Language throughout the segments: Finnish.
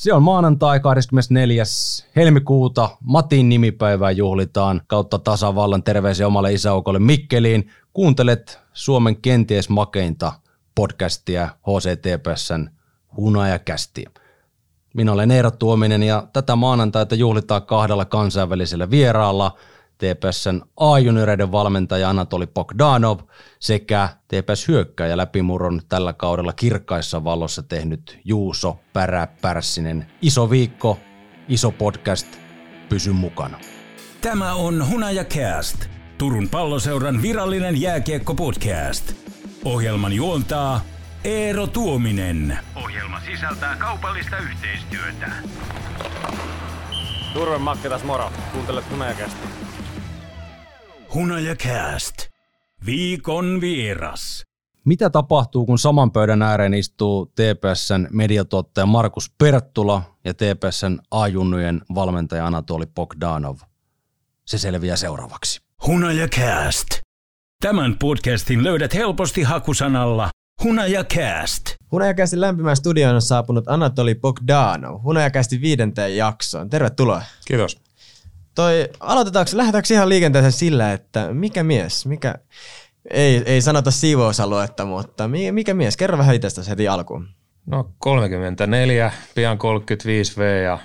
Se on maanantai 24. helmikuuta. Matin nimipäivää juhlitaan kautta tasavallan. Terveisiä omalle isäukolle Mikkeliin. Kuuntelet Suomen kenties makeinta podcastia HCTPS:n Hunajakästiä. Minä olen Eero Tuominen ja tätä maanantaita juhlitaan kahdella kansainvälisellä vieraalla. TPS:n A-junioreiden valmentaja Anatoli Bogdanov sekä TPS-hyökkääjä läpimurron tällä kaudella kirkkaissa valossa tehnyt Juuso Pärssinen. Iso viikko, iso podcast, pysy mukana. Tämä on Hunajakäst, Turun Palloseuran virallinen jääkiekko-podcast. Ohjelman juontaa Eero Tuominen. Ohjelma sisältää kaupallista yhteistyötä. Turven Makke tässä moro. Kuuntelet Hunajakästä. Hunajakäst. Viikon vieras. Mitä tapahtuu, kun saman pöydän ääreen istuu TPS:n mediatuottaja Markus Perttula ja TPS:n A-junnujen valmentaja Anatoli Bogdanov? Se selviää seuraavaksi. Hunajakäst. Tämän podcastin löydät helposti hakusanalla Hunajakäst. Hunajakästin lämpimään studioon on saapunut Anatoli Bogdanov, Hunajakästin 5. jaksoon. Tervetuloa. Kiitos. Lähdetäänkö ihan liikenteeseen sillä, että mikä mies, ei sanota siivousaluetta, mutta mikä mies? Kerro vähän itsestäsi heti alkuun. No 34, pian 35 V ja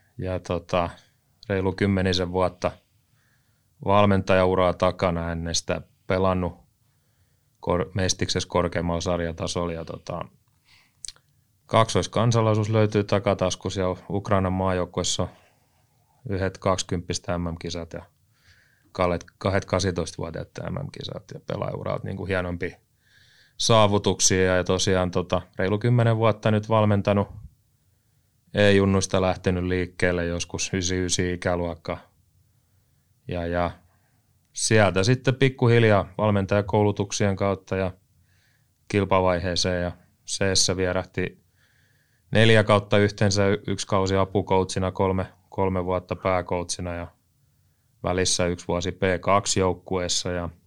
reilu 10 vuotta valmentajauraa takana, ennen sitä pelannut Mestiksessä korkeammalla sarjatasolla ja kaksoiskansalaisuus löytyy takataskussa ja Ukrainan maajoukkueessa yhdet 20 MM-kisat ja kahdet 18-vuotiaat MM-kisat ja pelaajauraat niin kuin hienompia saavutuksia ja tosiaan reilu 10 vuotta nyt valmentanut E-junnuista lähtenyt liikkeelle joskus 99 ikäluokka ja sieltä sitten pikkuhiljaa valmentajakoulutuksien kautta ja kilpavaiheeseen ja C-ssä vierähti 4 kautta yhteensä 1 kausi apukoutsina, 3 vuotta pääkoutsina ja välissä 1 vuosi P2-joukkueessa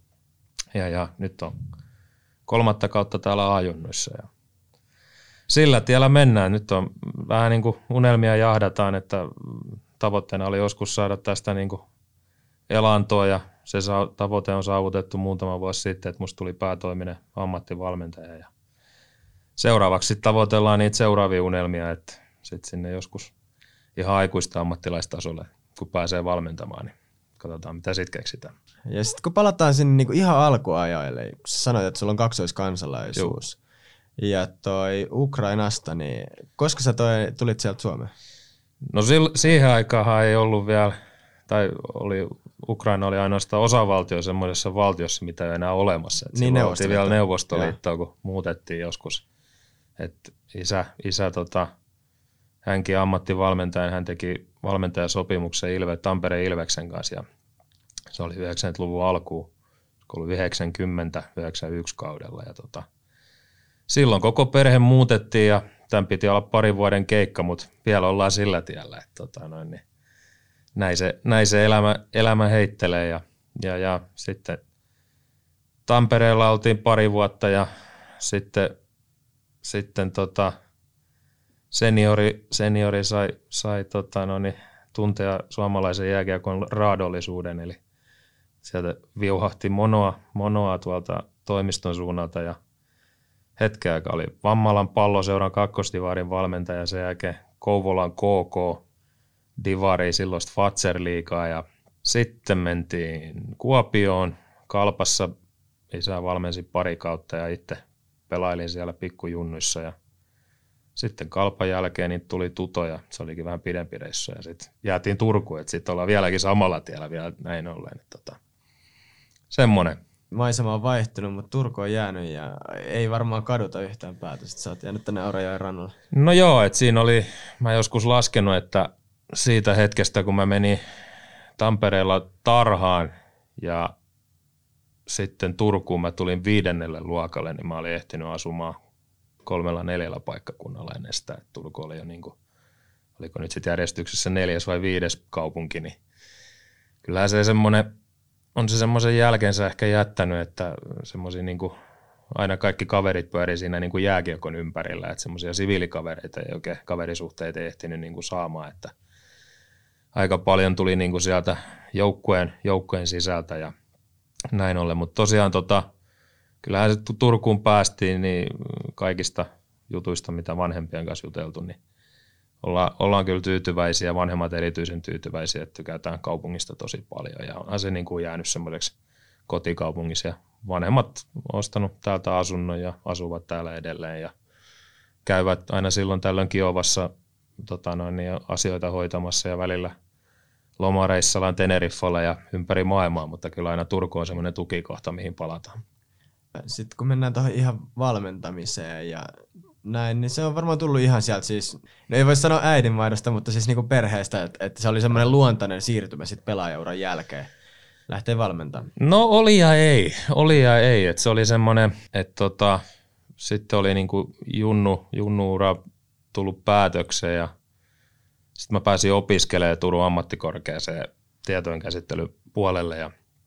ja nyt on 3 kautta täällä A-junnuissa ja sillä tiellä mennään. Nyt on vähän niin kuin unelmia jahdataan, että tavoitteena oli joskus saada tästä niin kuin elantoa ja se tavoite on saavutettu muutama vuosi sitten, että musta tuli päätoiminen ammattivalmentaja ja seuraavaksi sitten tavoitellaan niitä seuraavia unelmia, että sitten sinne joskus ihan aikuista ammattilaistasolle, kun pääsee valmentamaan, niin katsotaan mitä sitten keksitään. Ja sitten kun palataan sinne niinku ihan alkuajoille, kun sä sanoit, että sulla on kaksoiskansalaisuus ja toi Ukrainasta, niin koska sä tulit sieltä Suomeen? No siihen aikaan ei ollut vielä, Ukraina oli ainoastaan osavaltio semmoisessa valtiossa, mitä ei enää olemassa. Et niin oltiin vielä Neuvostoliittoa, kun muutettiin joskus. Et isä hänkin ammattivalmentaja, hän teki valmentajasopimuksen Tampereen Ilveksen kanssa ja se oli 90-luvun alkuun, ollut 90-91 kaudella ja silloin koko perhe muutettiin ja tämän piti olla 2 vuoden keikka, mutta vielä ollaan sillä tiellä, että niin näin se elämä heittelee ja sitten Tampereella oltiin 2 vuotta ja sitten seniori sai tuntea suomalaisen jääkiekon raadollisuuden, eli sieltä viuhahti monoa tuolta toimiston suunnalta ja hetken aikaa oli Vammalan Palloseuran kakkosdivaarin valmentaja, sen jälkeen Kouvolan KK divari, silloista Fazer-liigaa ja sitten mentiin Kuopioon, Kalpassa isä valmensi 2 kautta ja itse pelailin siellä pikkujunnuissa ja sitten Kalpan jälkeen niin tuli Tuto ja se olikin vähän pidempi reissu ja sitten jäätiin Turkuun, että sitten ollaan vieläkin samalla tiellä vielä näin ollen. Semmoinen. Maisema on vaihtunut, mutta Turku on jäänyt ja ei varmaan kaduta yhtään päätöstä. Sä oot jäänyt tänne Aurajoen rannalle. No joo, että siinä oli, mä joskus laskenut, että siitä hetkestä kun mä menin Tampereella tarhaan ja sitten Turkuun mä tulin 5. luokalle, niin mä olin ehtinyt asumaan 3-4 paikkakunnalla ennen sitä, että Turku oli jo niin kuin, oliko nyt sitten järjestyksessä 4. vai 5. kaupunki, niin kyllähän se semmoinen, on se semmoisen jälkeensä ehkä jättänyt, että semmoisia niin kuin aina kaikki kaverit pyöri siinä niin kuin jääkiekon ympärillä, että semmoisia siviilikavereita ei oikein kaverisuhteita ei ehtinyt niin kuin saamaan, että aika paljon tuli niin kuin sieltä joukkueen sisältä ja näin ollen, mutta tosiaan kyllähän se Turkuun päästiin niin kaikista jutuista, mitä vanhempien kanssa juteltu, niin ollaan kyllä tyytyväisiä, vanhemmat erityisen tyytyväisiä, että tykätään kaupungista tosi paljon ja onhan se niin kuin jäänyt semmoiseksi kotikaupungissa ja vanhemmat on ostanut täältä asunnon ja asuvat täällä edelleen ja käyvät aina silloin tällöin Kiovassa asioita hoitamassa ja välillä lomareissallaan Teneriffalla ja ympäri maailmaa, mutta kyllä aina Turku on semmoinen tukikohta, mihin palataan. Sitten kun mennään tuohon ihan valmentamiseen ja näin, niin se on varmaan tullut ihan sieltä siis, no ei voi sanoa äidinvaihdosta, mutta siis niinku perheestä, että se oli semmoinen luontainen siirtymä sitten pelaajauran jälkeen. Lähtee valmentamaan. No oli ja ei. Et se oli semmoinen, että sitten oli niinku junnuura tullut päätökseen ja sitten mä pääsin opiskelemaan Turun ammattikorkeaseen tietojenkäsittelypuolelle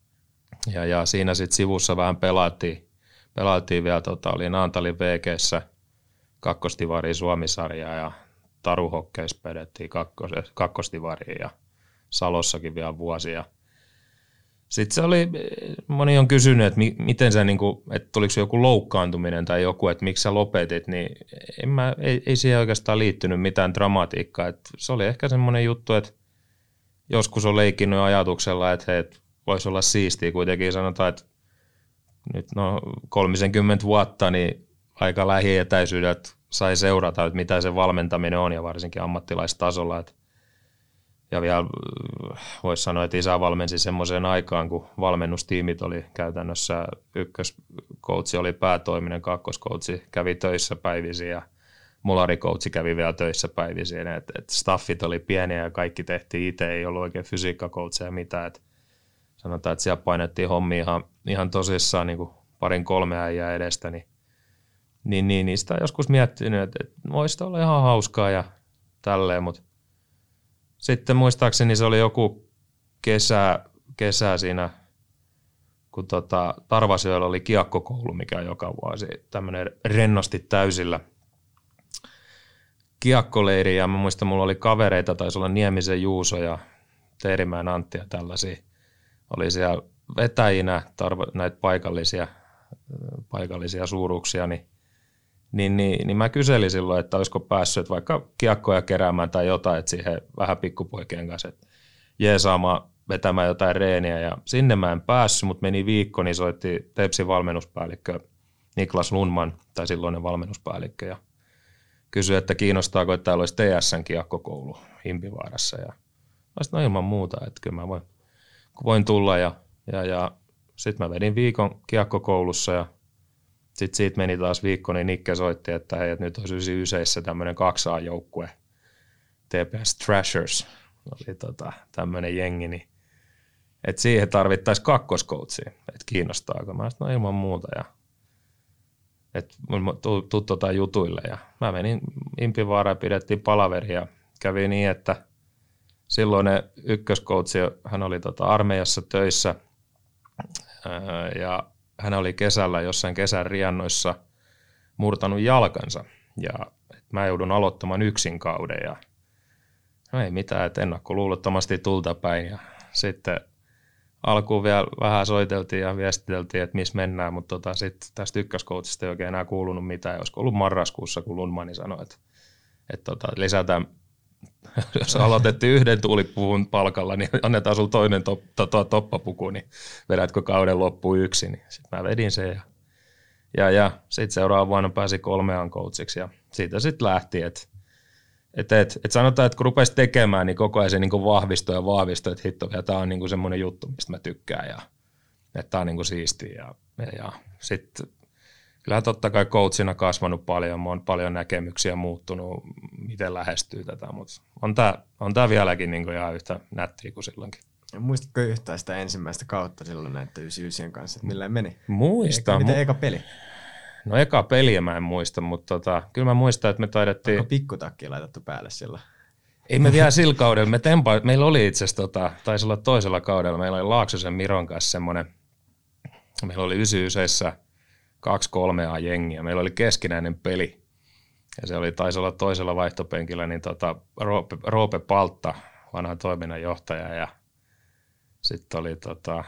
ja siinä sitten sivussa vähän pelailtiin vielä, oli Naantalin VG:ssä kakkostivariin Suomi-sarjaa ja Taruhokkeissa pedettiin kakkostivariin ja Salossakin vielä vuosia. Sitten se oli, moni on kysynyt, että miten sä, että tuliko joku loukkaantuminen tai joku, että miksi sä lopetit, niin ei siihen oikeastaan liittynyt mitään dramatiikkaa. Että se oli ehkä semmoinen juttu, että joskus on leikkinyt ajatuksella, että hei, voisi olla siistiä kuitenkin sanotaan, että nyt 30 vuotta, niin aika lähietäisyydet sai seurata, että mitä se valmentaminen on ja varsinkin ammattilaistasolla, ja vielä voisi sanoa, että isä valmensi semmoiseen aikaan, kun valmennustiimit oli käytännössä ykköskoutsi oli päätoiminen, kakkoskoutsi kävi töissä päivisin ja mularikoutsi kävi vielä töissä päivisin. Et staffit oli pieniä ja kaikki tehtiin itse, ei ollut oikein fysiikkakoutseja mitään. Et sanotaan, että siellä painettiin hommia ihan tosissaan niin kuin 2-3 äijää edestä. Niin sitä on joskus miettinyt, että voisi olla ihan hauskaa ja tälleen, mutta sitten muistaakseni se oli joku kesä siinä, kun Tarvasyöllä oli kiekkokoulu, mikä on joka vuosi tämmöinen rennosti täysillä kiekkoleiri. Ja mä muistan, mulla oli kavereita, taisi olla Niemisen Juuso ja Teerimäen Antti ja tällaisia. Oli siellä vetäjinä näitä paikallisia suuruuksia, niin mä kyselin silloin, että olisiko päässyt vaikka kiekkoja keräämään tai jotain, että siihen vähän pikkupoikien kanssa, että jeesaamaan vetämään jotain reeniä. Ja sinne mä en päässyt, mutta meni viikko, niin soitti Tepsin valmennuspäällikkö Niklas Lundman, tai silloinen valmennuspäällikkö, ja kysyi, että kiinnostaako, että täällä olisi TSN kiekkokoulu Impivaarassa. Ja no ilman muuta, että kyllä mä voin tulla. Ja sitten mä vedin viikon kiekkokoulussa ja sitten siitä meni taas viikko, niin Nikke soitti, että hei, että nyt olisi 99 tämmöinen 2A-joukkue, TPS Thrashers, oli tämmöinen jengi, niin että siihen tarvittaisiin kakkoskoutsia, että kiinnostaako. Mä sanoin, no ilman muuta, ja että tuu jutuille, ja mä menin Impivaaraan ja pidettiin palaveri, ja kävi niin, että silloinen ykköskoutsi, hän oli armeijassa töissä, ja hän oli kesällä jossain kesän riennoissa murtanut jalkansa ja mä joudun aloittamaan yksin kauden ja no ei mitään, että ennakkoluulottomasti tulta päin ja sitten alkuun vielä vähän soiteltiin ja viestiteltiin, että missä mennään, mutta sitten tästä ykköskoutsista ei oikein enää kuulunut mitään. Olisiko ollut marraskuussa, kun Lundmani sanoi, että lisätään, jos aloitettiin yhden tuulipuvun palkalla, niin annetaan sulla toinen toppapuku, niin vedätkö kauden loppuun yksin. Niin sitten mä vedin sen ja sitten seuraavana vuonna pääsi 3A coachiksi ja siitä sitten lähti, että sanotaan, että kun rupesi tekemään, niin koko ajan se niin vahvistui, että hitto, ja tämä on niin semmoinen juttu, mistä mä tykkään ja että tämä on niin siistiä ja sitten kyllähän totta kai coachina kasvanut paljon, mä oon paljon näkemyksiä muuttunut, miten lähestyy tätä, mutta on tää vieläkin niin ihan yhtä nättiä kuin silloinkin. Muistatko yhtään sitä ensimmäistä kautta silloin näiden 99 kanssa, että millä meni? Muistan. Miten eka peli? No eka peliä mä en muista, mutta kyllä mä muistan, että me taidettiin... Onko pikkutakkia laitettu päälle silloin? Ei me vielä sillä kaudella, meillä oli itse asiassa, taisi olla toisella kaudella, meillä oli Laaksosen Miron kanssa semmoinen, meillä oli 99 2-3 jengiä. Meillä oli keskinäinen peli. Ja se taisi olla toisella vaihtopenkillä niin Roope Paltta, vanha toiminnanjohtaja, ja sitten oli,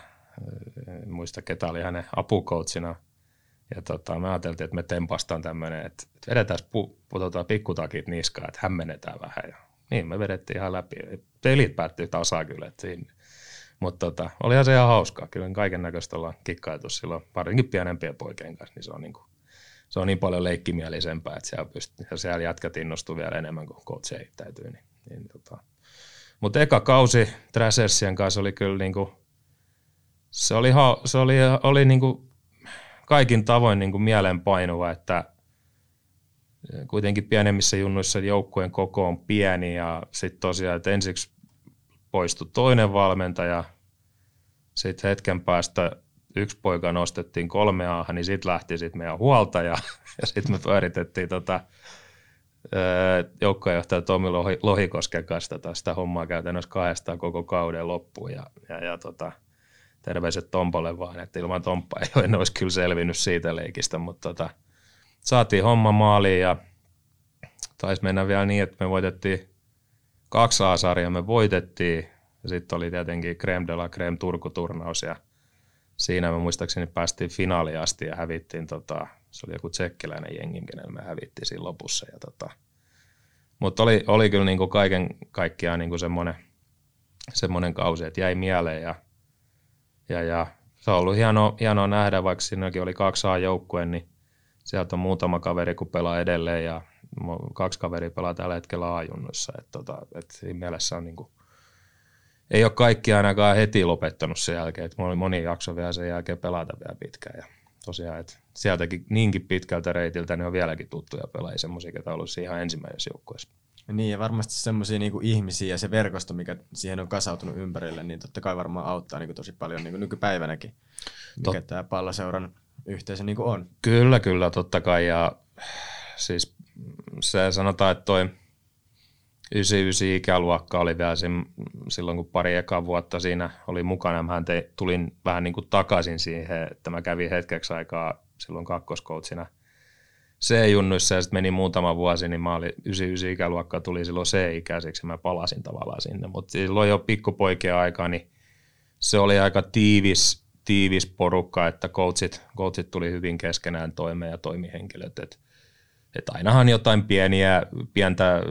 en muista ketä oli hänen apukoutsina. Ja me ajateltiin, että me tempastaan tämmöinen, että vedetään pikkutakit niskaan, että hämmennetään vähän. Ja niin, me vedettiin ihan läpi. Pelit päättyi tasaa kyllä. Mutta olihan se ihan hauskaa. Kyllä kaiken näköistä ollaan kikkailtu silloin, varsinkin pienempien poikien kanssa, niin se on niin paljon leikkimielisempää, että siellä jätkät innostuu vielä enemmän kuin coach heittäytyy. Mutta eka kausi Thrashersien kanssa oli kyllä niinku, se oli niinku kaikin tavoin niinku mielenpainuva, että kuitenkin pienemmissä junnuissa joukkueen koko on pieni ja sitten tosiaan, että ensiksi poistui toinen valmentaja, sitten hetken päästä yksi poika nostettiin 3A:han, niin sitten lähti meidän huoltaja ja sitten me pyöritettiin joukkueenjohtaja Tomi Lohikosken kanssa sitä hommaa käytännössä 200 koko kauden loppuun ja terveiset Tompalle vaan, että ilman Tomppaa en olisi kyllä selvinnyt siitä leikistä, mutta saatiin homma maaliin ja taisi mennä vielä niin, että me voitettiin 2 A-sarjaa, me voitettiin ja sitten oli tietenkin Crème de la Crème Turku-turnaus ja siinä me muistaakseni päästiin finaaliin asti ja hävittiin, se oli joku tsekkiläinen jengi, kenellä me hävittiin siinä lopussa. Mutta oli kyllä niinku kaiken kaikkiaan niinku semmoinen kausi, että jäi mieleen ja se on ollut hienoa nähdä, vaikka siinäkin oli 2 A-joukkue, niin sieltä on muutama kaveri, kun pelaa edelleen ja 2 kaveria pelaa tällä hetkellä A-junnuissa. Et siinä mielessä on niinku, ei ole kaikki ainakaan heti lopettanut sen jälkeen, että moni jakso vielä sen jälkeen pelata vielä pitkään. Ja tosiaan, että sieltäkin niinkin pitkältä reitiltä ne on vieläkin tuttuja pelaajia, semmoisia, ketä on ollut siinä ihan ensimmäisessä joukkueessa. Niin, ja varmasti semmoisia niinku ihmisiä ja se verkosto, mikä siihen on kasautunut ympärille, niin totta kai varmaan auttaa niinku tosi paljon niinku nykypäivänäkin, mikä tämä Pallaseuran yhteisö niinku on. Kyllä, totta kai. Ja siis se sanotaan, että toi 99 ikäluokka oli vielä silloin, kun pari ekaa vuotta siinä oli mukana. Mä tulin vähän niin kuin takaisin siihen, että mä kävin hetkeksi aikaa silloin kakkoskoutsina C-junnuissa ja sitten meni muutama vuosi, niin mä olin 99 ikäluokka, tuli silloin C-ikäiseksi ja mä palasin tavallaan sinne. Mutta silloin jo pikkupoikien aikaa, niin se oli aika tiivis porukka, että coachit tuli hyvin keskenään toimeen ja toimihenkilöt, että ainahan jotain pientä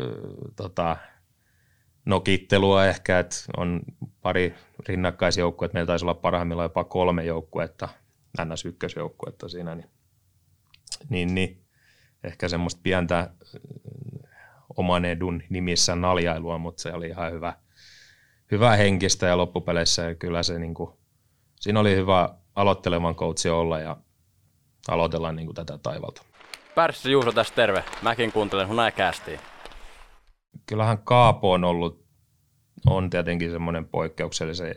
nokittelua ehkä, että on pari rinnakkaisjoukkuetta, meillä taisi olla parhaimmillaan jopa 3 joukkuetta, NS1-joukkuetta siinä, niin ehkä semmoista pientä oman edun nimissä naljailua, mutta se oli ihan hyvä henkistä ja loppupeleissä ja kyllä se siinä oli hyvä aloittelevan coachi olla ja aloitella tätä taivalta. Pärssi Juuso tässä terve. Mäkin kuuntelen Hunajacastia. Kyllähän Kaapo on tietenkin semmoinen poikkeuksellisen,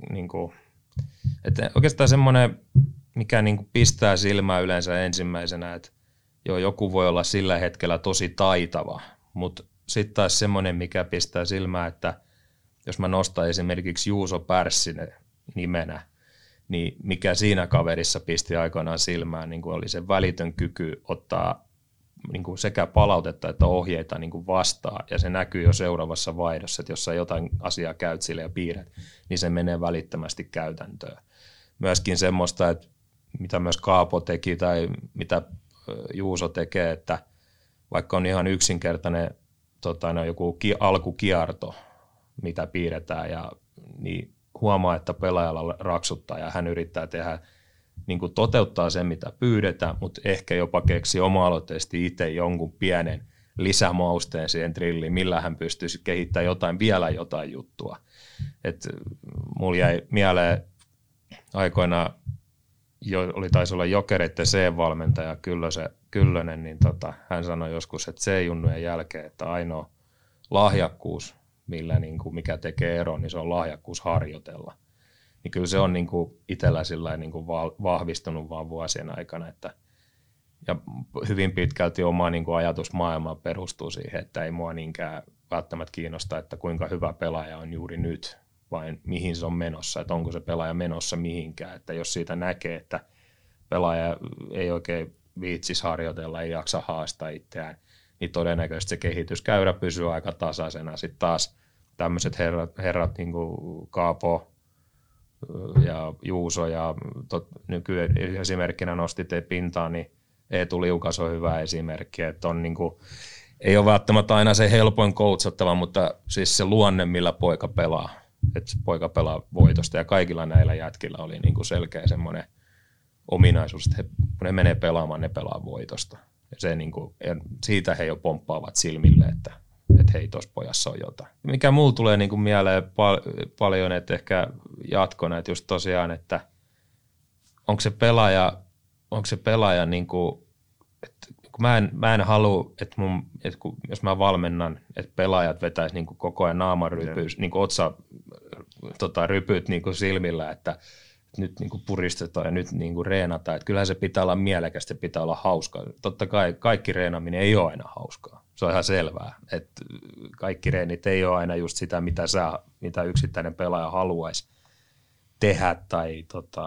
että oikeastaan semmoinen, mikä pistää silmää yleensä ensimmäisenä, että joku voi olla sillä hetkellä tosi taitava, mutta sitten taas semmoinen, mikä pistää silmää, että jos mä nostan esimerkiksi Juuso Pärssinen nimenä, niin mikä siinä kaverissa pisti aikoinaan silmään, oli se välitön kyky ottaa sekä palautetta että ohjeita vastaan, ja se näkyy jo seuraavassa vaihdossa, että jos sä jotain asiaa käyt sille ja piirrät, niin se menee välittömästi käytäntöön. Myöskin semmoista, että mitä myös Kaapo teki tai mitä Juuso tekee, että vaikka on ihan yksinkertainen joku alkukierto, mitä piirretään, niin huomaa, että pelaajalla raksuttaa ja hän yrittää tehdä, toteuttaa sen, mitä pyydetään, mutta ehkä jopa keksi oma-aloitteisesti itse jonkun pienen lisämausteen siihen drilliin, millä hän pystyisi kehittämään vielä jotain juttua. Mulla jäi mieleen aikoinaan, taisi olla Jokereiden C-valmentaja Kyllönen, niin hän sanoi joskus, että C-junnujen jälkeen, että ainoa lahjakkuus, mikä tekee eron, niin se on lahjakkuus harjoitella. Niin kyllä se on itsellä vahvistunut vaan vuosien aikana, ja hyvin pitkälti oma ajatusmaailma perustuu siihen, että ei mua niinkään välttämättä kiinnosta, että kuinka hyvä pelaaja on juuri nyt, vai mihin se on menossa, että onko se pelaaja menossa mihinkään, että jos siitä näkee, että pelaaja ei oikein viitsisi harjoitella, ei jaksa haastaa itseään, niin todennäköisesti se kehityskäyrä pysyy aika tasaisena. Sitten taas tämmöiset herrat niin kuin Kaapo ja Juuso ja nykyään esimerkkinä nostitte pintaan, niin Eetu Liukas on hyvä esimerkki, että on niin kuin, ei ole välttämättä aina se helpoin coachattava, mutta siis se luonne, millä poika pelaa, että poika pelaa voitosta ja kaikilla näillä jätkillä oli niin kuin selkeä semmoinen ominaisuus, että ne menee pelaamaan, ne pelaa voitosta. Ja se niin kuin, ja siitä he jo pomppaavat silmille, että hei, tuossa pojassa on jotain. Mikä mulla tulee niin kuin mieleen paljon, että ehkä jatkona, että just tosiaan, että onko se pelaaja niin kuin, että kun mä en halua, että jos mä valmennan, että pelaajat vetäisi niin kuin koko ajan naamarypyys, niin kuin rypyt niin kuin silmillä, että nyt niin kuin puristetaan ja nyt niin kuin reenataan. Että kyllähän se pitää olla mielekästä, pitää olla hauskaa. Totta kai kaikki reenaminen ei ole aina hauskaa. Se on ihan selvää, että kaikki reenit ei ole aina just sitä, mitä yksittäinen pelaaja haluaisi tehdä tai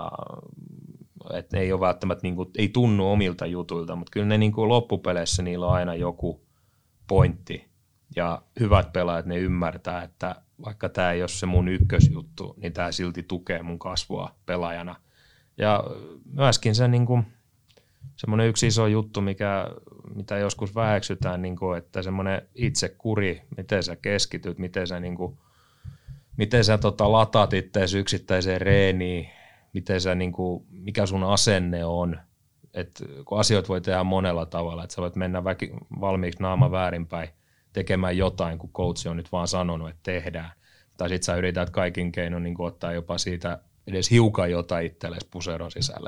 että ei ole välttämättä, niin kuin, ei tunnu omilta jutuilta, mutta kyllä ne niin kuin loppupeleissä niillä on aina joku pointti ja hyvät pelaajat ne ymmärtää, että vaikka tämä ei ole se mun ykkösjuttu, niin tämä silti tukee mun kasvua pelaajana. Ja myöskin se niin kuin, semmoinen yksi iso juttu, mitä joskus väheksytään, niin kuin, että semmoinen itsekuri, miten sä keskityt, miten sä lataat itseäsi yksittäiseen reeniin, miten sä, niin kuin, mikä sun asenne on. Et, kun asioita voi tehdä monella tavalla, että sä voit mennä valmiiksi naama väärinpäin tekemään jotain, kun coach on nyt vaan sanonut, että tehdään. Tai sit sä yrität kaikin keinoin niin ottaa jopa siitä edes hiukan jotain itsellesi puseron sisälle.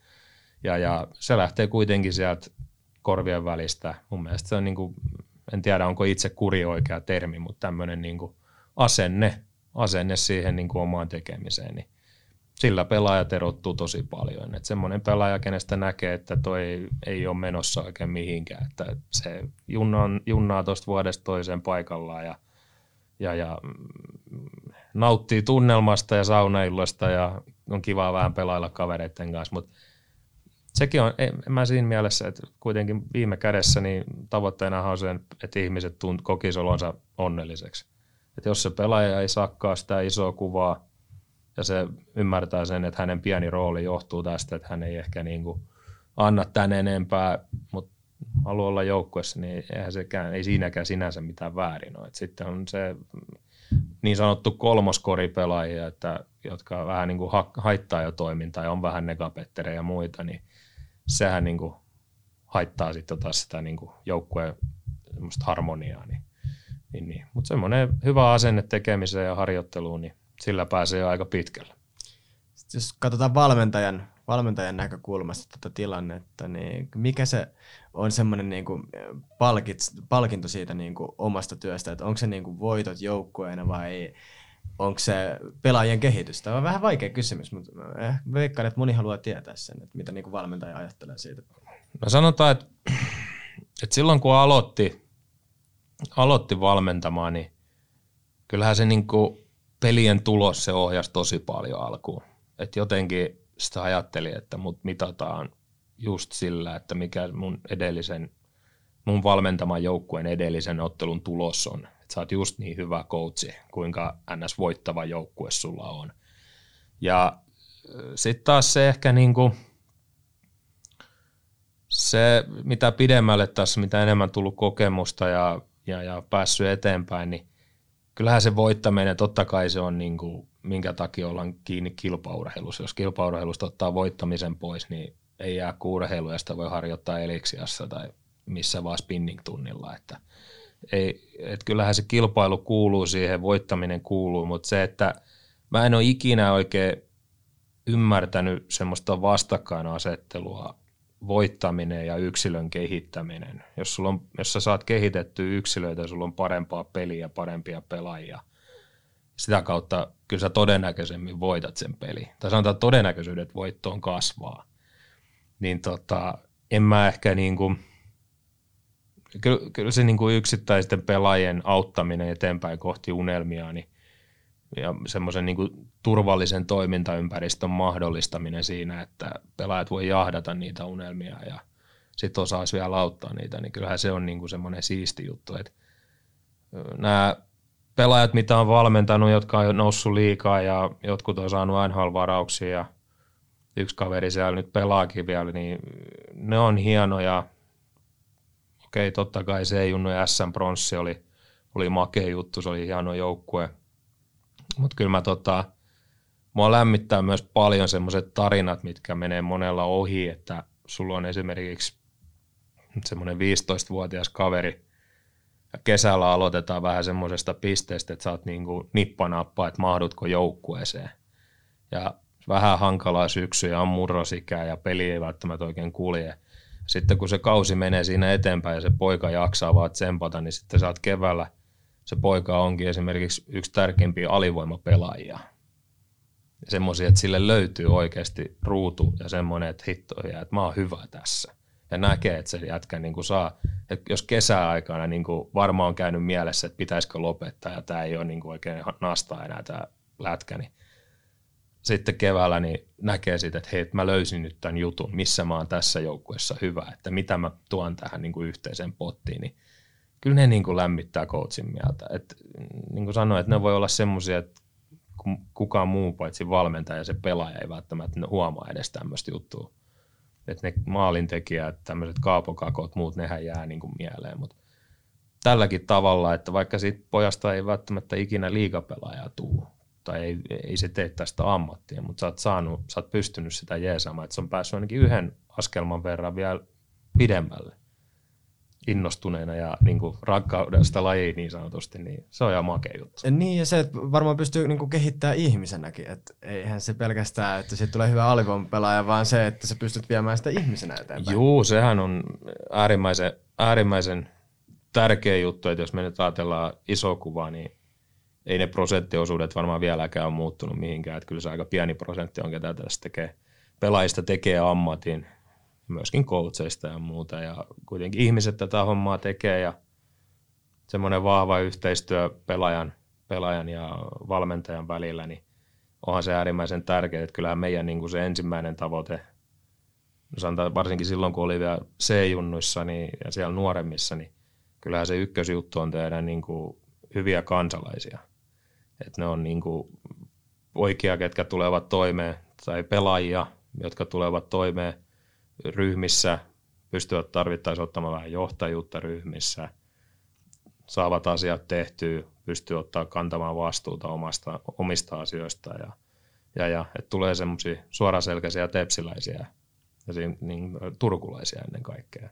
Ja se lähtee kuitenkin sieltä korvien välistä. Mun mielestä se on, niin kuin, en tiedä onko itse kuri oikea termi, mutta tämmöinen niin kuin asenne siihen niin kuin omaan tekemiseen, niin sillä pelaajat erottuu tosi paljon. Että semmoinen pelaaja, kenestä näkee, että toi ei ole menossa oikein mihinkään. Että se junnaa tuosta vuodesta toiseen paikallaan ja nauttii tunnelmasta ja saunaillosta ja on kivaa vähän pelailla kavereiden kanssa. Mutta sekin on, en mä siinä mielessä, että kuitenkin viime kädessä niin tavoitteena on se, että ihmiset kokisi olonsa onnelliseksi. Että jos se pelaaja ei saakaan sitä isoa kuvaa, ja se ymmärtää sen, että hänen pieni rooli johtuu tästä, että hän ei ehkä niin kuin anna tän enempää, mutta haluaa olla joukkueessa, niin ei siinäkään sinänsä mitään väärin ole. Sitten on se niin sanottu kolmoskoripelaajia, jotka vähän niin kuin haittaa jo toimintaa ja on vähän negapetterejä ja muita, niin sehän niin kuin haittaa sitten taas sitä niin kuin joukkueen harmoniaa. Niin. Mutta semmoinen hyvä asenne tekemiseen ja harjoitteluun, niin sillä pääsee jo aika pitkälle. Sitten jos katsotaan valmentajan näkökulmasta tätä tilannetta, niin mikä se on semmoinen niin kuin palkinto siitä niin kuin omasta työstä, että onko se niin kuin voitot joukkueena vai onko se pelaajien kehitys? Tämä on vähän vaikea kysymys, mutta veikkaan, että moni haluaa tietää sen, että mitä niin kuin valmentaja ajattelee siitä. No sanotaan, että silloin kun aloitti valmentamaan, niin kyllähän se niin kuin pelien tulos se ohjasi tosi paljon alkuun. Et jotenkin sitä ajattelin, että mut mitataan just sillä, että mikä mun valmentaman joukkueen edellisen ottelun tulos on. Että sä oot just niin hyvä coachi, kuinka ns. Voittava joukkue sulla on. Ja sitten taas se ehkä niinku, se mitä pidemmälle tässä, mitä enemmän tullut kokemusta ja päässyt eteenpäin, niin kyllähän se voittaminen, totta kai se on niin kuin, minkä takia ollaan kiinni kilpaurheilussa. Jos kilpaurheilusta ottaa voittamisen pois, niin ei jää urheilu ja sitä voi harjoittaa eliksiassa tai missä vaan spinning-tunnilla. Että kyllähän se kilpailu kuuluu siihen, voittaminen kuuluu, mutta se, että mä en ole ikinä oikein ymmärtänyt semmoista vastakkainasettelua, voittaminen ja yksilön kehittäminen. Jos sä saat kehitettyä yksilöitä, sulla on parempaa peliä ja parempia pelaajia. Sitä kautta kyllä sä todennäköisemmin voitat sen peli. Tai sanotaan, että todennäköisyydet voittoon kasvaa. Niin en mä ehkä niinku, kyllä se niinku yksittäisten pelaajien auttaminen eteenpäin kohti unelmia, niin ja semmoisen niin kuin turvallisen toimintaympäristön mahdollistaminen siinä, että pelaajat voi jahdata niitä unelmia ja sitten osaisi vielä auttaa niitä, niin kyllähän se on niin kuin semmoinen siisti juttu. Että nämä pelaajat, mitä on valmentanut, jotka on noussut liikaa ja jotkut on saanut NHL-varauksia ja yksi kaveri siellä nyt pelaakin vielä, niin ne on hienoja. Okei, totta kai C-junnu ja SM-pronssi oli makea juttu, se oli hieno joukkue. Mutta kyllä mua lämmittää myös paljon semmoiset tarinat, mitkä menee monella ohi, että sulla on esimerkiksi semmoinen 15-vuotias kaveri, ja kesällä aloitetaan vähän semmoisesta pisteestä, että sä oot niinku nippanappaa, että mahdutko joukkueeseen. Ja vähän hankalaa syksyä, on murrosikää ja peli ei välttämättä oikein kulje. Sitten kun se kausi menee siinä eteenpäin ja se poika jaksaa vaan tsempata, niin sitten sä oot keväällä, se poika onkin esimerkiksi yksi tärkeimpiä alivoimapelaajia. Semmoisia, että sille löytyy oikeasti ruutu ja semmoinen, että hittoja, että mä oon hyvä tässä. Ja näkee, että se jätkä niin kuin saa, että jos kesäaikana niin kuin varmaan on käynyt mielessä, että pitäisikö lopettaa ja tämä ei ole niin kuin oikein nastaa enää tämä lätkä, niin sitten keväällä niin näkee sitten, että hei, mä löysin nyt tämän jutun, missä mä oon tässä joukkueessa hyvä, että mitä mä tuon tähän niin kuin yhteiseen pottiin, niin kyllä ne niin kuin lämmittää coachin mieltä. Et, niin kuin sanoin, että ne voi olla semmoisia, että kukaan muu paitsi valmentaja ja se pelaaja ei välttämättä huomaa edes tämmöistä juttua. Että ne maalintekijät, tämmöiset kaapokakot, muut, nehän jää niin kuin mieleen. Mutta tälläkin tavalla, että vaikka siitä pojasta ei välttämättä ikinä liigapelaajaa tule, tai ei se tee tästä ammattia, mutta sä oot pystynyt sitä jeesaamaan, että se on päässyt ainakin yhden askelman verran vielä pidemmälle innostuneena ja niin kuin rakkaudesta lajiin niin sanotusti, niin se on ihan makea juttu. Niin, ja se, että varmaan pystyy niin kuin kehittämään ihmisenäkin, että eihän se pelkästään, että siitä tulee hyvä alivoimapelaaja, vaan se, että sä pystyt viemään sitä ihmisenä eteenpäin. Juu, sehän on äärimmäisen tärkeä juttu, että jos me nyt ajatellaan iso kuvaa, niin ei ne prosenttiosuudet varmaan vieläkään ole muuttunut mihinkään, että kyllä se aika pieni prosentti on, ketä tästä tekee. Pelaajista tekee ammatin, myöskin coacheista ja muuta, ja kuitenkin ihmiset tätä hommaa tekee, ja semmoinen vahva yhteistyö pelaajan ja valmentajan välillä, niin onhan se äärimmäisen tärkeää, että kyllähän meidän niin kuin se ensimmäinen tavoite, sanotaan varsinkin silloin, kun oli vielä C-junnuissa niin, ja siellä nuoremmissa, niin kyllähän se ykkösjuttu on tehdä niin kuin hyviä kansalaisia. Että ne on niin kuin poikia, ketkä tulevat toimeen, tai pelaajia, jotka tulevat toimeen ryhmissä, pystyvät tarvittaessa ottamaan vähän johtajuutta ryhmissä, saavat asiat tehtyä, pystyy ottaa kantamaan vastuuta omista asioista ja että tulee semmoisia suoraselkäisiä tepsiläisiä ja niin, turkulaisia ennen kaikkea.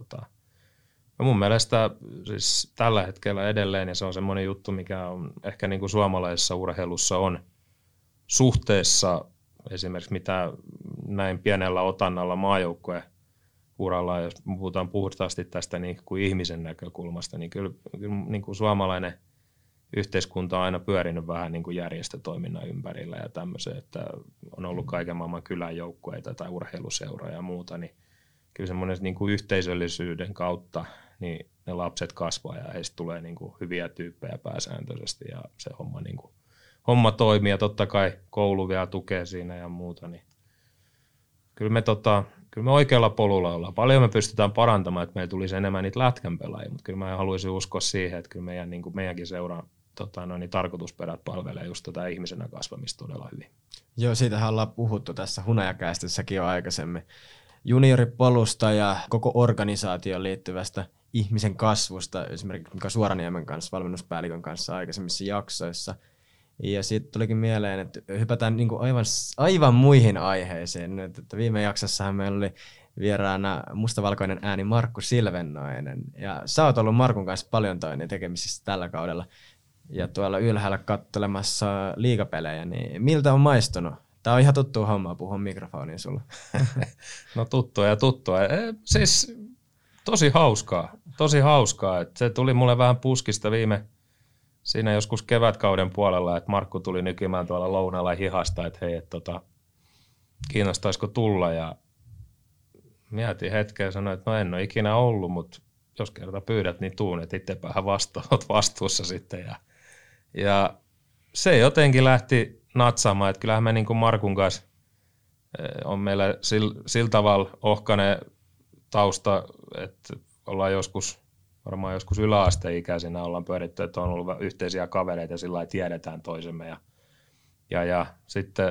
Ja mun mielestä siis tällä hetkellä edelleen, ja se on semmoinen juttu, mikä on ehkä niin kuin suomalaisessa urheilussa on suhteessa esimerkiksi mitä näin pienellä otannalla maajoukkueen uralla, jos puhutaan puhtaasti tästä niin kuin ihmisen näkökulmasta, niin kyllä niin kuin suomalainen yhteiskunta on aina pyörinyt vähän niin kuin järjestötoiminnan ympärillä ja tämmöisen, että on ollut kaiken maailman kylänjoukkueita tai urheiluseuroja ja muuta, niin kyllä semmoinen niin kuin yhteisöllisyyden kautta niin ne lapset kasvaa ja heistä tulee niin kuin hyviä tyyppejä pääsääntöisesti ja se homma toimii ja totta kai koulu vielä tukee siinä ja muuta, niin kyllä me oikealla polulla ollaan. Paljon me pystytään parantamaan, että meillä tulisi enemmän niitä lätkänpelaajia, mutta kyllä mä haluaisin uskoa siihen, että kyllä meidänkin seuraan tarkoitusperät palvelee just tätä ihmisenä kasvamista todella hyvin. Joo, siitähän ollaan puhuttu tässä Hunajakästissäkin jo aikaisemmin. Junioripolusta ja koko organisaatioon liittyvästä ihmisen kasvusta, esimerkiksi Mika Suoraniemen kanssa, valmennuspäällikön kanssa aikaisemmissa jaksoissa. Ja sitten tulikin mieleen, että hypätään niinku aivan muihin aiheisiin. Että viime jaksossahan meillä oli vieraana mustavalkoinen ääni Markku Silvennoinen. Ja sä oot ollut Markun kanssa paljon tekemisissä tällä kaudella. Ja tuolla ylhäällä katselemassa liigapelejä, niin miltä on maistunut? Tää on ihan tuttua hommaa puhua mikrofoniin sulla. No tuttua. Siis tosi hauskaa. Että se tuli mulle vähän puskista siinä joskus kevätkauden puolella, että Markku tuli nykimään tuolla lounaalla hihasta, että hei, kiinnostaisiko tulla. Ja mietin hetken ja sanoin, että no en ole ikinä ollut, mutta jos kerta pyydät, niin tuun, että itsepäähän vastuussa sitten. Ja se jotenkin lähti natsaamaan, että kyllähän me niin kuin Markun kanssa on meillä sillä tavalla ohkainen tausta, että ollaan varmaan joskus yläasteikäisenä ollaan pyöritty, että on ollut yhteisiä kavereita ja sillä lailla tiedetään toisemme. Ja sitten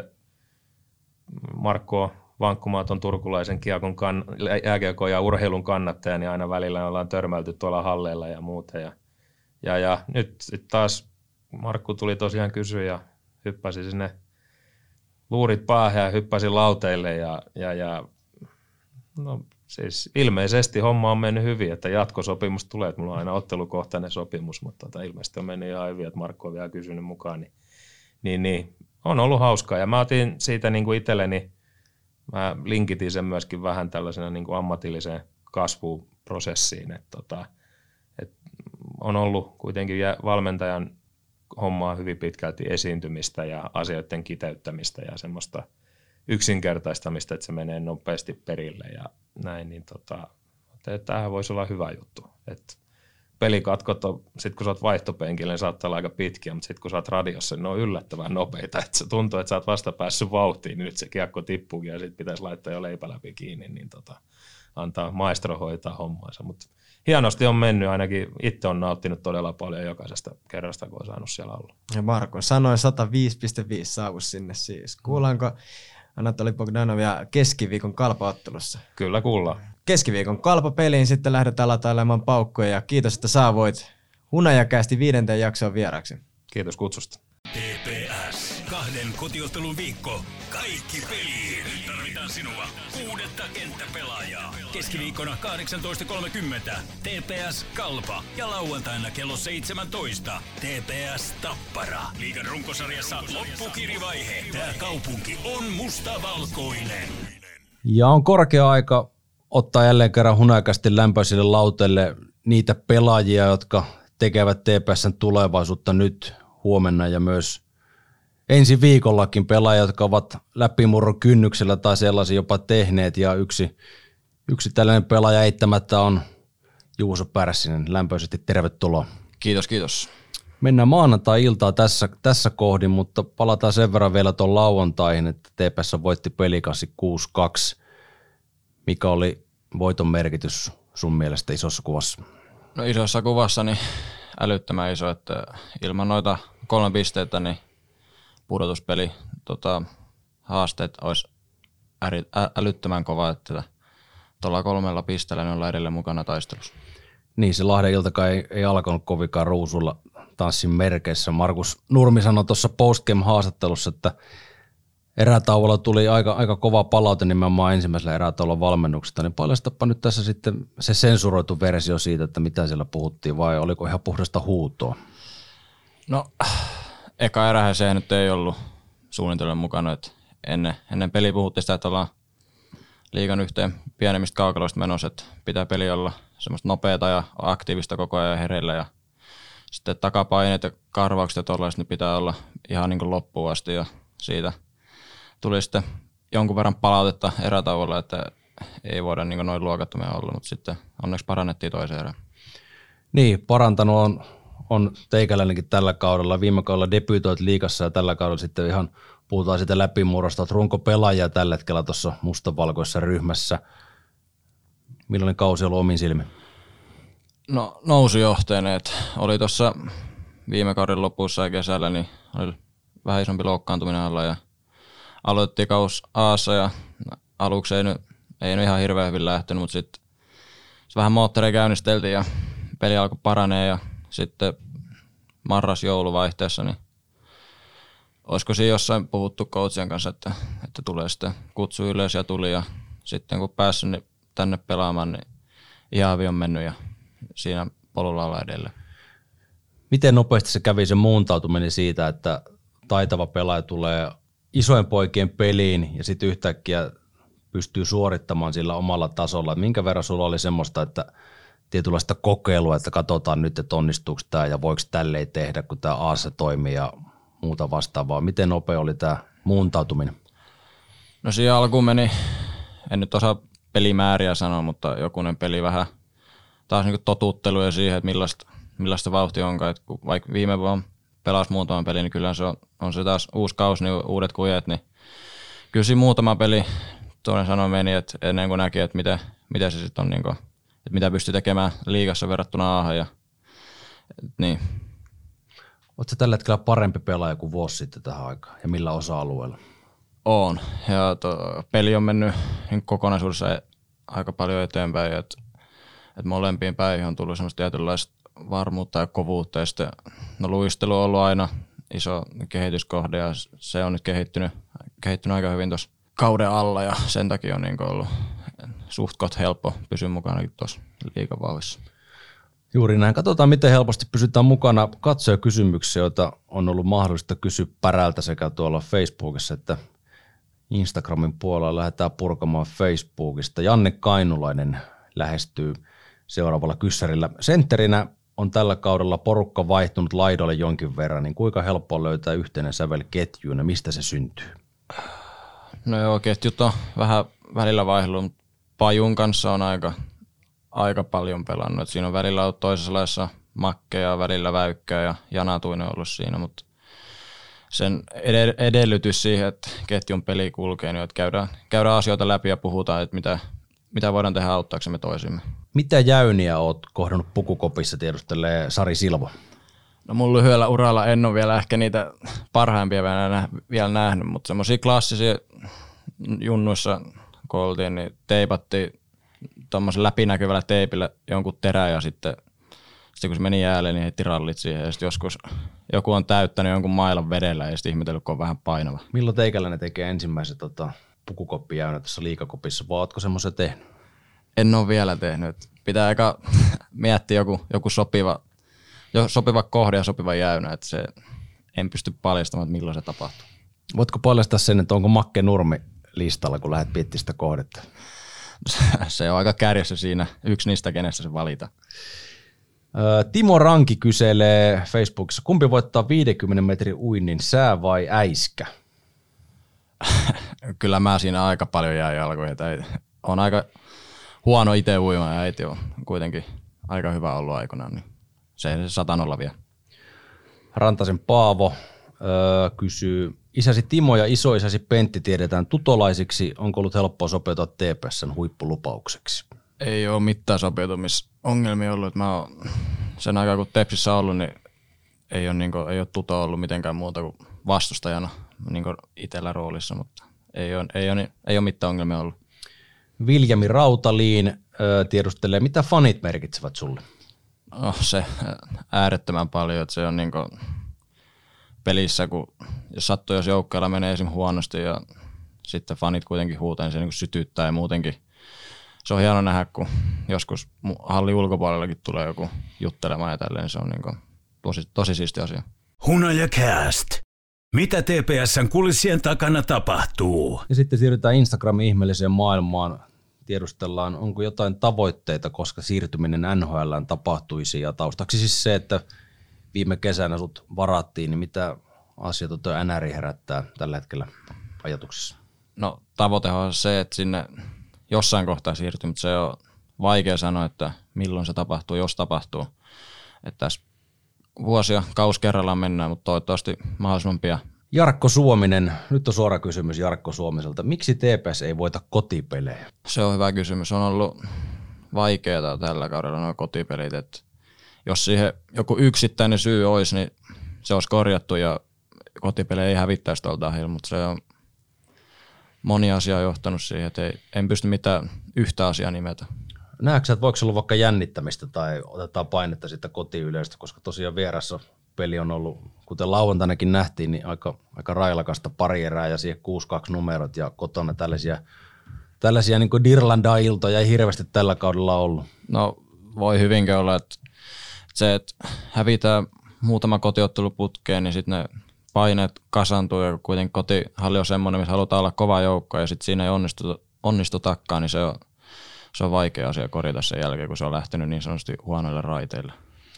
Markku on vankkumaaton turkulaisen jääkiekon ja urheilun kannattaja, niin aina välillä ollaan törmäilty tuolla halleilla ja muuta. Ja nyt sitten taas Markku tuli tosiaan kysyä ja hyppäsi sinne luurit päähän ja hyppäsi lauteille ja no siis ilmeisesti homma on mennyt hyvin, että jatkosopimus tulee, että mulla on aina ottelukohtainen sopimus, mutta ilmeisesti on mennyt ihan hyvin, että Markku on vielä kysynyt mukaan, niin on ollut hauskaa ja mä otin siitä niin kuin itselleni, mä linkitin sen myöskin vähän tällaisena niin kuin ammatilliseen kasvuprosessiin, että on ollut kuitenkin valmentajan hommaa hyvin pitkälti esiintymistä ja asioiden kiteyttämistä ja semmoista yksinkertaistamista, että se menee nopeasti perille ja näin, niin tämähän voisi olla hyvä juttu. Pelikatkot on, sit kun sä oot vaihtopenkillä, niin saattaa olla aika pitkiä, mutta sitten kun sä oot radiossa, niin ne on yllättävän nopeita, että se tuntuu, että sä oot vasta päässyt vauhtiin, niin nyt se kiekko tippuukin ja sitten pitäisi laittaa jo leipä läpi kiinni, niin antaa maestro hoitaa hommansa, mutta hienosti on mennyt, ainakin itse on nauttinut todella paljon jokaisesta kerrasta, kun on saanut siellä olla. Ja Marko sanoi 105.5 saavus sinne siis. Kuullaanko Anatoli Bogdanovia keskiviikon Kalpa-ottelussa? Kyllä kuullaan. Keskiviikon Kalpa-peliin sitten lähdetään latailemaan paukkuja ja kiitos, että saavuit Hunajakästi 5. jaksoon vieraksi. Kiitos kutsusta. TPS. 2 kotiottelun viikko. Kaikki peliin. Nyt tarvitaan sinua. 6. kenttäpelaajaa. Keskiviikkona 18.30. TPS Kalpa. Ja lauantaina kello 17. TPS Tappara. Liigan runkosarjassa loppukirivaihe. Tää kaupunki on mustavalkoinen. Ja on korkea aika ottaa jälleen kerran Hunajakästin lämpöisille lauteille niitä pelaajia, jotka tekevät TPS:n tulevaisuutta nyt, huomenna ja myös ensi viikollakin, pelaajia, jotka ovat läpimurron kynnyksellä tai sellaisia jopa tehneet, ja yksi tällainen pelaaja eittämättä on Juuso Pärssinen. Lämpöisesti tervetuloa. Kiitos. Mennään maanantai-iltaan tässä kohdin, mutta palataan sen verran vielä tuon lauantaihin, että TPS voitti pelikassi 6-2. Mikä oli voiton merkitys sun mielestä isossa kuvassa? No isossa kuvassa niin älyttömän iso, että ilman noita 3 pisteitä niin pudotuspeli haasteet olisi älyttömän kova, että tuolla 3 pisteellä ne ollaan edelleen mukana taistelussa. Niin, se Lahden iltakaan ei alkanut kovinkaan ruusulla tanssin merkeissä. Markus Nurmi sanoi tuossa postgame-haastattelussa, että erätauolla tuli aika kova palaute nimenomaan ensimmäisellä erätauolla valmennuksesta, niin paljastapa nyt tässä sitten se sensuroitu versio siitä, että mitä siellä puhuttiin, vai oliko ihan puhdasta huutoa? No, eka erähän se nyt ei ollut suunnitelman mukana, että ennen peliä puhuttiin sitä, että ollaan liigan yhteen pienemmistä kaukaloista menossa, että pitää peli olla semmoista nopeata ja aktiivista koko ajan hereillä ja sitten takapaineet ja karvaukset ja tollaiset, niin pitää olla ihan niin kuin loppuun asti ja siitä tuli sitten jonkun verran palautetta erätauolla, että ei voida niin kuin noin luokattomia olla, mutta sitten onneksi parannettiin toisen erään. Niin, parantanut on teikäläinenkin tällä kaudella. Viime kaudella debyytoit liigassa ja tällä kaudella sitten ihan puhutaan siitä läpimurrosta, että runko pelaajia tällä hetkellä tuossa mustavalkoisessa ryhmässä. Millainen kausi on ollut omin silmin? No nousujohteinen, että oli tuossa viime kauden lopussa ja kesällä, niin oli vähän isompi loukkaantuminen alla ja aloitettiin kaus A:ssa ja aluksi ei nyt ihan hirveän hyvin lähtenyt, mutta sitten vähän moottoreja käynnisteltiin ja peli alkoi paranee ja sitten marras-jouluvaihteessa, niin olisiko siinä jossain puhuttu coachien kanssa, että tulee sitten kutsu ylös ja tuli ja sitten kun päässyt niin tänne pelaamaan, niin ihan hyvin on mennyt ja siinä polulla ollaan edelleen. Miten nopeasti se kävi se muuntautuminen siitä, että taitava pelaaja tulee isojen poikien peliin ja sitten yhtäkkiä pystyy suorittamaan sillä omalla tasolla? Minkä verran sulla oli semmoista, että tietynlaista kokeilua, että katsotaan nyt, että onnistuuko tämä ja voiko tälleen tehdä, kun tämä A:ssa toimii ja muuta vastaavaa. Miten nopea oli tämä muuntautuminen? No siihen alkuun meni, en nyt osaa pelimääriä sanoa, mutta jokunen peli vähän taas niin totutteluja siihen, että millaista vauhtia onkaan. Että vaikka viime vuonna pelasi muutaman pelin, niin kyllä on se taas uusi kausi, niin uudet kujet, niin kyllä siinä muutama peli toinen sanoi meni, että ennen kuin näki, että mitä se sitten on, niin kuin, että mitä pystyy tekemään liigassa verrattuna A:han. Ja, niin. Oletko tällä hetkellä parempi pelaaja kuin vuosi sitten tähän aikaan ja millä osa-alueella? On. Ja peli on mennyt niin kokonaisuudessa aika paljon eteenpäin, että molempiin päihin on tullut semmoista tietynlaista varmuutta ja kovuutta. Ja sitten, luistelu on ollut aina iso kehityskohde ja se on nyt kehittynyt aika hyvin tuossa kauden alla ja sen takia on niin ollut suhtkot helppo pysyä mukana tuossa liigavauhissa. Juuri näin. Katsotaan, miten helposti pysytään mukana katsojakysymyksiä, joita on ollut mahdollista kysyä Pärältä sekä tuolla Facebookissa että Instagramin puolella. Lähdetään purkamaan Facebookista. Janne Kainulainen lähestyy seuraavalla kyssärillä. Sentterinä on tällä kaudella porukka vaihtunut laidolle jonkin verran, niin kuinka helppoa löytää yhteinen sävel ketjuun ja mistä se syntyy? No joo, ketjut on vähän välillä vaihdellut, mutta Pajun kanssa on aika paljon pelannut. Et siinä on välillä ollut toisessa laissa Makkeja, välillä Väykkää ja Janatuinen ollut siinä, mutta sen edellytys siihen, että ketjun peli kulkee, niin että käydään asioita läpi ja puhutaan, että mitä voidaan tehdä auttaaksemme toisimme. Mitä jäyniä oot kohdannut pukukopissa, tiedustelee Sari Silvo? No mun lyhyellä uralla en ole vielä ehkä niitä parhaimpia vielä nähnyt, mutta semmoisia klassisia junnuissa kun oltiin, niin teipattiin tuommoisen läpinäkyvällä teipillä jonkun terän ja sitten kun se meni jäälle, niin heitti rallit siihen ja sitten joskus joku on täyttänyt jonkun mailan vedellä ja sitten ihmetellyt, kun on vähän painava. Milloin teikäläinen tekee ensimmäiset pukukoppijäynät tässä liigakopissa, vai ootko semmoisen tehnyt? En ole vielä tehnyt. Pitää aika miettiä joku sopiva kohde ja sopiva jäynä, että se en pysty paljastamaan, että milloin se tapahtuu. Voitko paljastaa sen, että onko Makke Nurmi listalla, kun lähdet miettimään sitä kohdetta? Se on aika kärjessä siinä. Yksi niistä, kenestä se valita. Timo Ranki kyselee Facebookissa, kumpi voittaa 50 metrin uinnin, sää vai äiskä? Kyllä mä siinä aika paljon jää jalkoihin. On aika huono itse uima ja äiti on kuitenkin aika hyvä ollut aikanaan, niin se 100 vie. Rantasen Paavo kysyy, isäsi Timo ja isoisäsi Pentti tiedetään tutolaisiksi, onko ollut helppoa sopeutua TPS:n huippulupaukseksi? Ei ole mitään sopeutumisongelmia ollut. Mä oon sen aikaa kun Tepsissä ollut, niin ei ole tuto ollut mitenkään muuta kuin vastustajana niin itsellä roolissa, mutta ei ole mitään ongelmia ollut. Viljami Rautaliin tiedustelee, mitä fanit merkitsevät sulle? No, se äärettömän paljon, että se on pelissä, jos joukkueella menee esim. Huonosti ja sitten fanit kuitenkin huutaa, niin se sytyttää ja muutenkin. Se on hieno nähdä, kun joskus hallin ulkopuolellakin tulee joku juttelemaan ja tälleen, niin se on tosi siisti asia. Hunajacast. Mitä TPS:n kulissien takana tapahtuu? Ja sitten siirrytään Instagramin ihmeelliseen maailmaan. Tiedustellaan, onko jotain tavoitteita, koska siirtyminen NHL:ään tapahtuisi. Ja taustaksi siis se, että viime kesänä sut varattiin, niin mitä asioita tuo NR herättää tällä hetkellä ajatuksessa? No tavoite on se, että sinne jossain kohtaa siirtyy, mutta se on vaikea sanoa, että milloin se tapahtuu, jos tapahtuu. Että tässä vuosia, kausi kerrallaan mennään, mutta toivottavasti mahdollisimman pian. Jarkko Suominen, nyt on suora kysymys Jarkko Suomiselta. Miksi TPS ei voita kotipelejä? Se on hyvä kysymys. On ollut vaikeaa tällä kaudella nuo kotipelit. Että jos siihen joku yksittäinen syy olisi, niin se olisi korjattu ja kotipelejä ei hävittäisi tuolta ahilla, mutta se on moni asia johtanut siihen, että en pysty mitään yhtä asiaa nimetä. Näetkö, että voiko olla vaikka jännittämistä tai otetaan painetta siitä kotiyleistä, koska tosiaan vieressä peli on ollut, kuten lauantainakin nähtiin, niin aika railakasta pari erää ja siihen 6-2 numerot ja kotona tällaisia niin kuin Dirlanda-iltoja ei hirveästi tällä kaudella ollut. No voi hyvinkin olla, että se, että hävitään muutama kotiottelu putkeen, niin sitten ne paineet kasaantuu ja kuitenkin kotihalli on semmoinen, missä halutaan olla kova joukko ja sitten siinä ei onnistu takkaan, niin se on vaikea asia korjata sen jälkeen, kun se on lähtenyt niin sanotusti huonoille raiteille.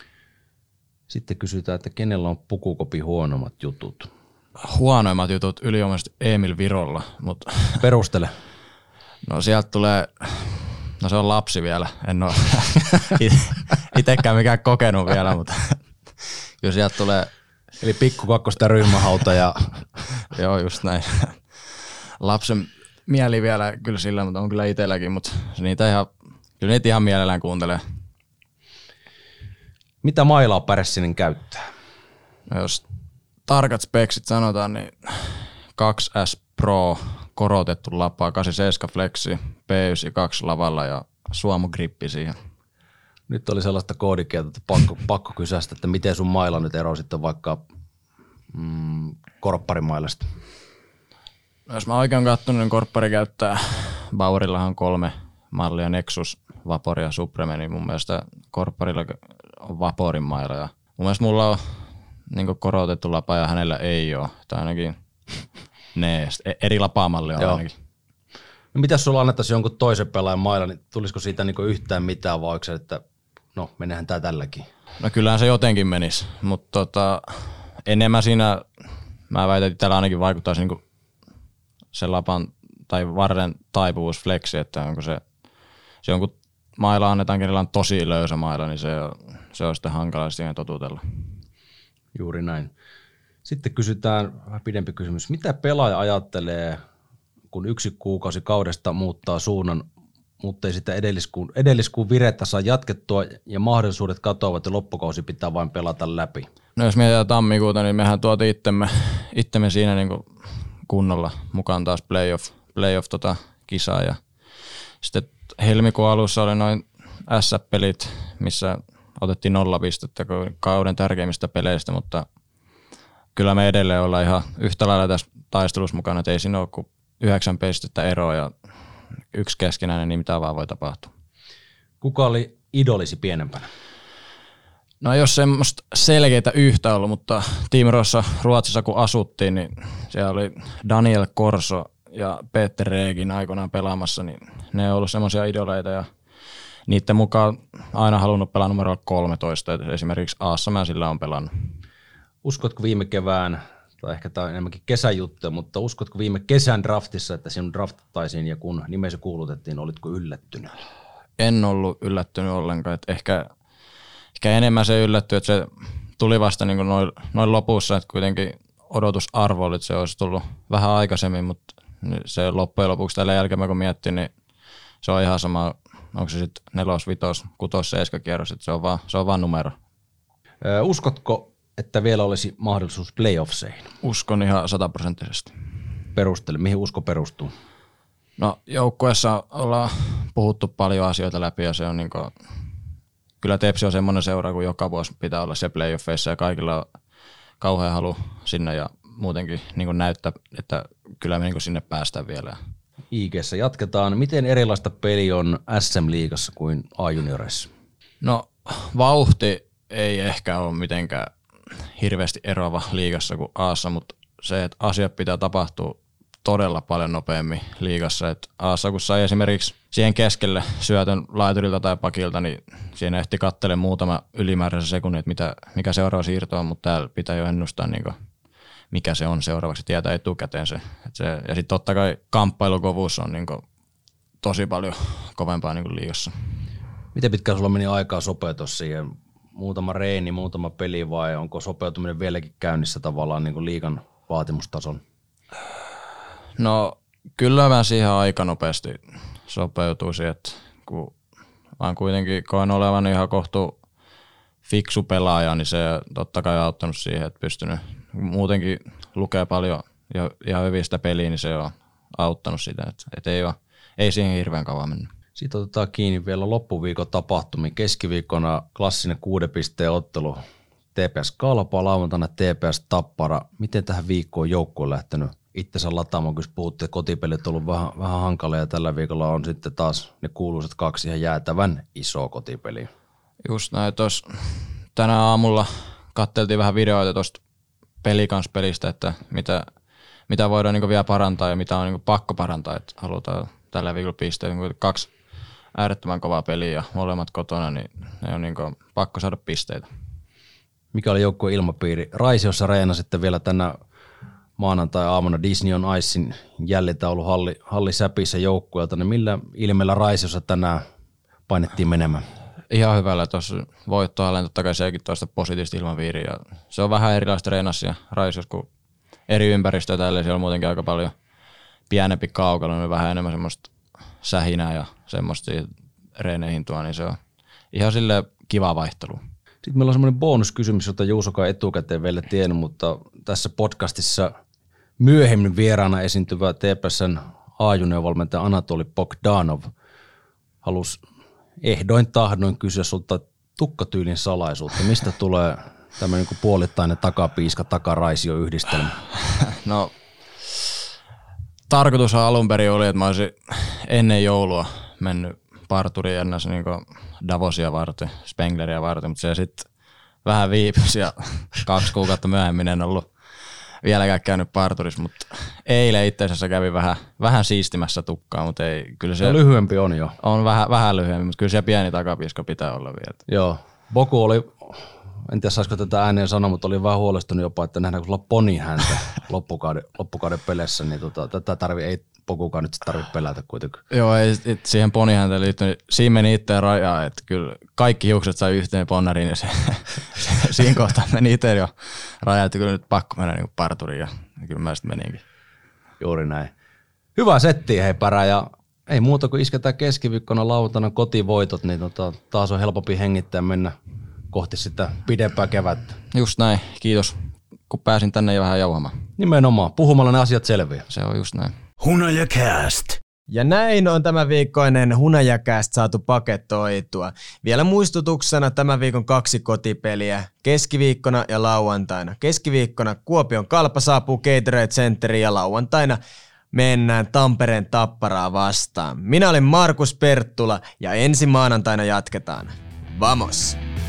Sitten kysytään, että kenellä on pukukopin huonommat jutut? Huonoimmat jutut ylivoimaisesti Emil Virolla. Mutta perustele. No sieltä tulee, no se on lapsi vielä, en ole itsekään mikään kokenut vielä, mutta kyllä sieltä tulee Eli pikku kakkosta ryhmähauta ja... Joo, just näin. Lapsen mieli vielä kyllä sillä, mutta on kyllä itselläkin, mutta kyllä niitä ihan mielellään kuuntelee. Mitä mailaa Pärssinen käyttää? No jos tarkat speksit sanotaan, niin 2S Pro korotettu lapa, 87 Flexi, P92 lavalla ja Suomu-grippi siihen. Nyt oli sellaista koodikieltä, että pakko kysästä, että miten sun maila nyt eroaa sitten vaikka korpparimailasta? No jos mä oikein katsonut, niin korppari käyttää, Bauerillahan 3 mallia, Nexus, Vapor ja Supreme, niin mun mielestä korpparilla on Vaporin maila. Ja mun mielestä mulla on niin korotettu lapa ja hänellä ei ole, tai ainakin eri lapamalli on ainakin. No mitäs sulla annettaisiin jonkun toisen pelaajan mailla, niin tulisiko siitä niin yhtään mitään vai onko että no menehän tää tälläkin? No kyllähän se jotenkin menisi, mutta enemmän siinä mä väitän, että täällä ainakin vaikuttaisi niin se lapan tai varren taipuvuus flexi, että onko se on kun maila annetaan, kenellä on tosi löysä maila, niin se on sitten hankala siihen totutella. Juuri näin. Sitten kysytään vähän pidempi kysymys. Mitä pelaaja ajattelee, kun 1 kuukausi kaudesta muuttaa suunnan, mutta ei sitä edelliskuun virettä saa jatkettua ja mahdollisuudet katoavat ja loppukausi pitää vain pelata läpi? No jos mietitään tammikuuta, niin mehän tuotiin itsemme siinä niin kuin kunnolla mukaan taas playoff kisaa ja sitten helmikuun alussa oli noin S-pelit, missä otettiin 0 pistettä kauden tärkeimmistä peleistä, mutta kyllä me edelleen ollaan ihan yhtä lailla tässä taistelussa mukana, että ei siinä ole kuin 9 pistettä eroa ja yksi keskinäinen, niin mitä vaan voi tapahtua. Kuka oli idolisi pienempänä? No ei ole semmoista selkeitä yhtä ollut, mutta Team Rossa Ruotsissa kun asuttiin, niin siellä oli Daniel Corso ja Peter Regin aikoinaan pelaamassa, niin ne on ollut semmoisia idoleita ja niiden mukaan aina halunnut pelaa numero 13, että esimerkiksi Aassa mä sillä on pelannut. Uskotko viime kevään, tai ehkä tämä on enemmänkin kesän mutta uskotko viime kesän draftissa, että sinun draftattaisiin ja kun nimesi kuulutettiin, olitko yllättynyt? En ollut yllättynyt ollenkaan, että ehkä enemmän se yllättyi, että se tuli vasta niin kuin noin lopussa, että kuitenkin odotusarvo oli, että se olisi tullut vähän aikaisemmin, mutta se loppujen lopuksi tällä jälkeen kun miettii, niin se on ihan sama, onko se sitten 4, 5, 6, 7 kierros, että se on vaan numero. Uskotko, että vielä olisi mahdollisuus playoffseihin? Uskon ihan 100%. Perustele, mihin usko perustuu? No joukkueessa ollaan puhuttu paljon asioita läpi ja se on niin kuin, kyllä Tepsi on semmoinen seura, kun joka vuosi pitää olla se playoffeissa ja kaikilla on kauhean halu sinne ja muutenkin niin näyttää, että kyllä me niin sinne päästään vielä. IG:ssä jatketaan. Miten erilaista peli on SM-liigassa kuin A-junioreissa? No vauhti ei ehkä ole mitenkään hirveästi eroava liigassa kuin Aassa, mutta se, että asiat pitää tapahtua todella paljon nopeammin liigassa. Että Aassa kun sai esimerkiksi siihen keskelle syötön laiturilta tai pakilta, niin siinä ehti katselemaan muutama ylimääräisen sekunnin, että mikä seuraava siirto on, mutta täällä pitää jo ennustaa, niin kuin, mikä se on seuraavaksi, tietää etukäteen se. Ja sitten totta kai kamppailukovuus on niin kuin, tosi paljon kovempaa niin kuin liigassa. Miten pitkään sulla meni aikaa sopeutua siihen? Muutama reeni, muutama peli vai onko sopeutuminen vieläkin käynnissä tavallaan niin kuin liigan vaatimustason? No kyllä mä siihen aika nopeasti sopeutuisin, että kun vaan kuitenkin koen olevan ihan kohtu fiksu pelaaja, niin se totta kai on auttanut siihen, että pystynyt muutenkin lukee paljon ja ihan hyvin sitä peliä, niin se on auttanut sitä, että ei siihen hirveän kauan mennyt. Sitten otetaan kiinni vielä loppuviikon tapahtumia. Keskiviikkona klassinen 6 pisteen ottelu TPS Kalpa, lauantaina TPS Tappara. Miten tähän viikkoon joukko on lähtenyt itsensä lataamaan, kun puhuttiin, että kotipelit on ollut vähän hankalia ja tällä viikolla on sitten taas ne kuuluisat 2 ihan jäätävän isoa kotipeliä. Just näin, tänä aamulla katseltiin vähän videoita tuosta pelikansspelistä, että mitä voidaan niin vielä parantaa ja mitä on niin pakko parantaa, että halutaan tällä viikolla pisteet. 2 äärettömän kovaa peliä ja molemmat kotona, niin ne on niin pakko saada pisteitä. Mikä oli joukkueen ilmapiiri? Raisiossa reena sitten vielä tänä maanantai-aamuna Disney on Icein jäljitaulu halli säpissä joukkueelta, niin millä ilmeellä Raisiossa tänään painettiin menemään? Ihan hyvällä. Tuossa voittohalleen totta kai sekin toista positiivista ilmaviiriä. Ja se on vähän erilaista reenassa ja Raisiossa, kun eri ympäristöä tälleen. Siellä on muutenkin aika paljon pienempi kaukalo, niin vähän enemmän semmoista sähinää ja semmoista reeneihin tuo, niin se on ihan silleen kiva vaihtelu. Sitten meillä on semmoinen bonuskysymys, jota Juusokaan etukäteen vielä tiennyt, mutta tässä podcastissa myöhemmin vieraana esiintyvä TPS:n A-junior-valmentaja Anatoli Bogdanov halusi ehdoin tahdoin kysyä sulta tukkatyylin salaisuutta. Mistä tulee tämmöinen niin puolittainen takapiiska, takaraisio yhdistelmä? No, tarkoitus alun perin oli, että mä olisin ennen joulua mennyt parturiin ennässä niin Davosia varten, Spengleria varten, mutta se sitten vähän viipysi ja 2 kuukautta myöhemmin en ollut vieläkään käynyt parturissa, mutta eilen itse asiassa kävin vähän siistimässä tukkaa, mutta ei, kyllä se lyhyempi on jo. On vähän lyhyempi, mutta kyllä se pieni takapiiska pitää olla vielä. Joo, Boku oli, en tiedä saisiko tätä ääneen sanoa, mutta oli vähän huolestunut jopa, että nähdään kun sulla poni häntä loppukauden peleissä, niin tätä ei Bokukaan nyt tarvitse pelätä kuitenkaan. Joo, ei siihen ponihäntä liittynyt. Siinä meni itse rajaa, että kyllä kaikki hiukset sai yhteen ponnariin ja siinä kohtaa meni itse jo rajaa, että kyllä nyt pakko mennä niin parturiin ja kyllä mä sitten meninkin. Juuri näin. Hyvä setti hei Pärä ja ei muuta kuin isketään keskiviikkona lauantaina kotivoitot, niin taas on helpompi hengittää mennä kohti sitä pidempää kevättä. Just näin, kiitos kun pääsin tänne jo vähän jauhamaan. Nimenomaan, puhumalla ne asiat selviää. Se on just näin. Hunajakääst. Ja näin on tämä viikkoinen Hunajakääst saatu paketoitua. Vielä muistutuksena tämän viikon 2 kotipeliä keskiviikkona ja lauantaina. Keskiviikkona Kuopion Kalpa saapuu Gatorade Centeriin ja lauantaina mennään Tampereen Tapparaa vastaan. Minä olen Markus Perttula ja ensi maanantaina jatketaan. Vamos!